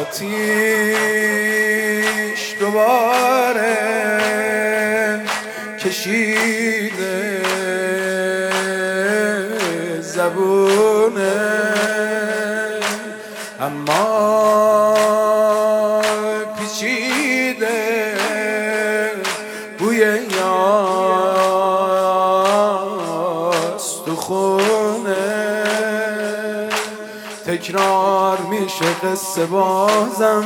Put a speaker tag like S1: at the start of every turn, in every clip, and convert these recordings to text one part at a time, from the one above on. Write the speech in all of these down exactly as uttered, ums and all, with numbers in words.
S1: آتیش دوباره کشیده زبونه، اما پیچیده بوی یاست تو خونه. تکرار میشه قصه بازم،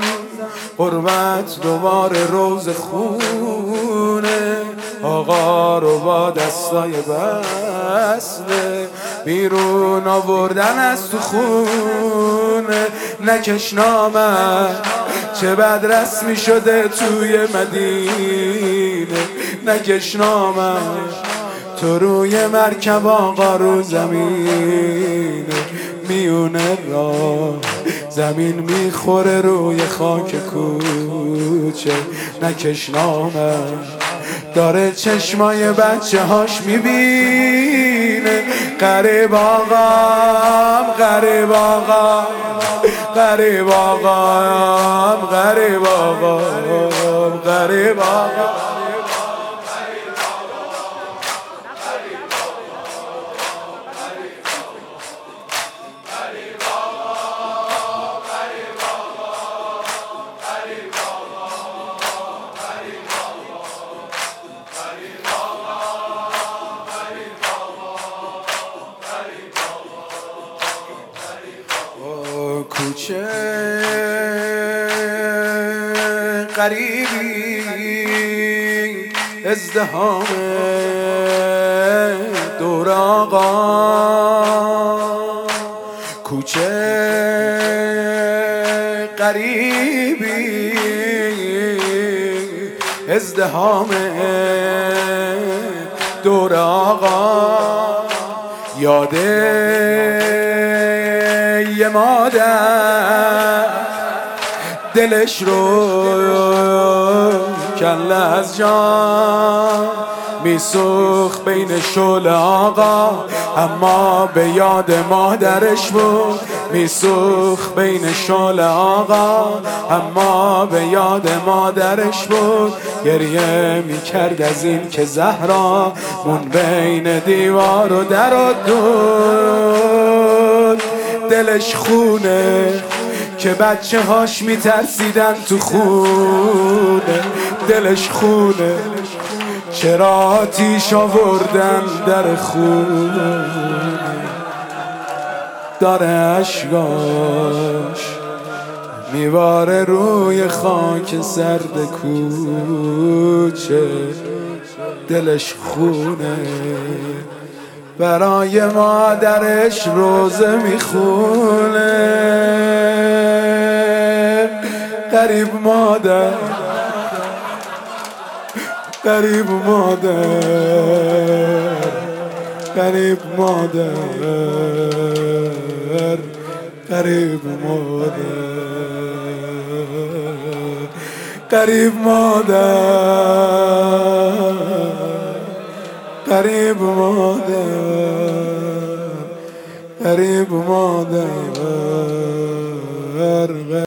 S1: غربت دوباره روز خونه. آقا رو با دستای بسته بیرون آوردن از تو خونه. نکش نامم چه بد رسمی شده توی مدینه، نکش نامم تو روی مرکب آقا رو زمینه. میونه راه زمین میخوره روی خاک کوچه، نکش نامم داره چشمای بچه هاش میبینه. غریب آقام غریب آقام غریب آقام غریب آقام غریب آقام. کوچه غریبی ازدحام دور آقا، کوچه غریبی ازدحام دور آقا. یاده یه مادر دلش رو کله از جان میسوخت بین شعله آقا، اما به یاد مادرش بود. میسوخت بین شعله آقا، اما به یاد مادرش بود. گریه میکرد از این که زهرا مون بین دیوار و در و دود. دلش خونه که بچه هاش میترسیدن تو خونه، دلش خونه چرا آتیش آوردن در خونه. داره اشکاش میباره روی خاک سرد کوچه، دلش خونه برای مادرش روزه میخونه. غریب مادر غریب مادر غریب مادر غریب مادر غریب مادر غریب مادر غریب مادر.